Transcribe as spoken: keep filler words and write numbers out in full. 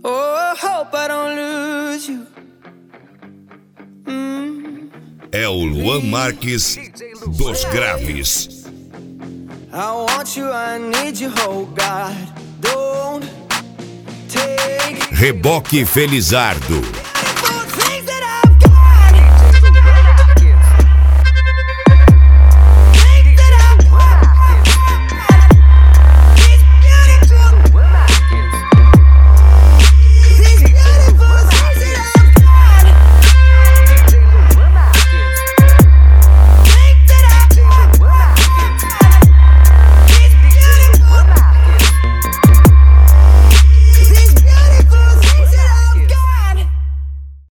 Oh, hope I don't lose you. Mm. É o Luan Marques dos Graves. I want you, I need you, oh God. Don't take Reboque Felizardo.